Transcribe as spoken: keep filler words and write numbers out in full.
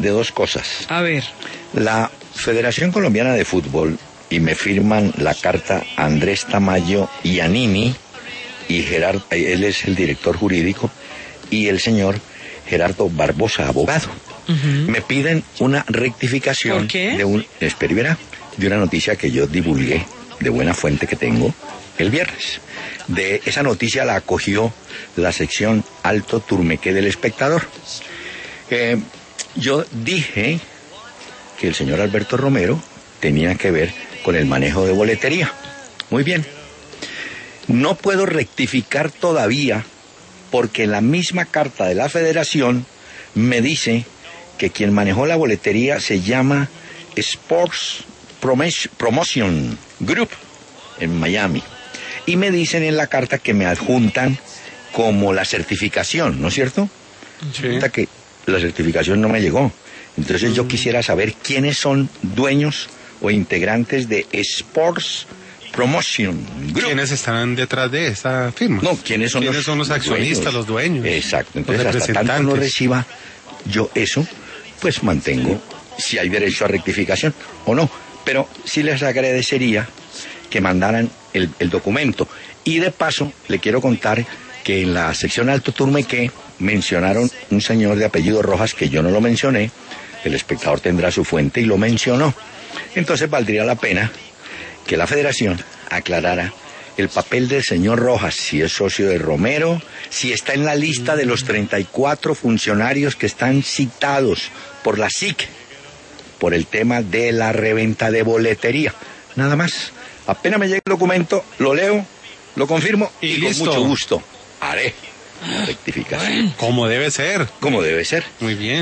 de dos cosas. A ver. La Federación Colombiana de Fútbol, y me firman la carta Andrés Tamayo Iannini, y Gerardo, él es el director jurídico, y el señor Gerardo Barbosa, abogado. Uh-huh. Me piden una rectificación. ¿Por qué? de un, espera y verá, de una noticia que yo divulgué, de buena fuente que tengo, el viernes. De esa noticia la acogió la sección Alto Turmequé del Espectador. Eh, yo dije que el señor Alberto Romero tenía que ver con el manejo de boletería. Muy bien. No puedo rectificar todavía porque la misma carta de la Federación me dice que quien manejó la boletería se llama Sports Promotion Group en Miami. Y me dicen en la carta que me adjuntan como la certificación, ¿no es cierto? Sí. Resulta que la certificación no me llegó. Entonces mm. yo quisiera saber quiénes son dueños o integrantes de Sports Promotion Group. ¿Quiénes están detrás de esa firma? No, ¿quiénes son, ¿Quiénes los, son los accionistas, dueños? los dueños? Exacto. Entonces, hasta tanto no reciba yo eso, pues mantengo si hay derecho a rectificación o no. Pero sí les agradecería que mandaran el, el documento. Y de paso, le quiero contar que en la sección Alto Turmequé mencionaron un señor de apellido Rojas que yo no lo mencioné. El espectador tendrá su fuente y lo mencionó. Entonces valdría la pena que la Federación aclarara el papel del señor Rojas, si es socio de Romero, si está en la lista de los treinta y cuatro funcionarios que están citados por la S I C por el tema de la reventa de boletería. Nada más. Apenas me llegue el documento, lo leo, lo confirmo y, y con mucho gusto haré la rectificación. Como debe ser. Como debe ser. Muy bien.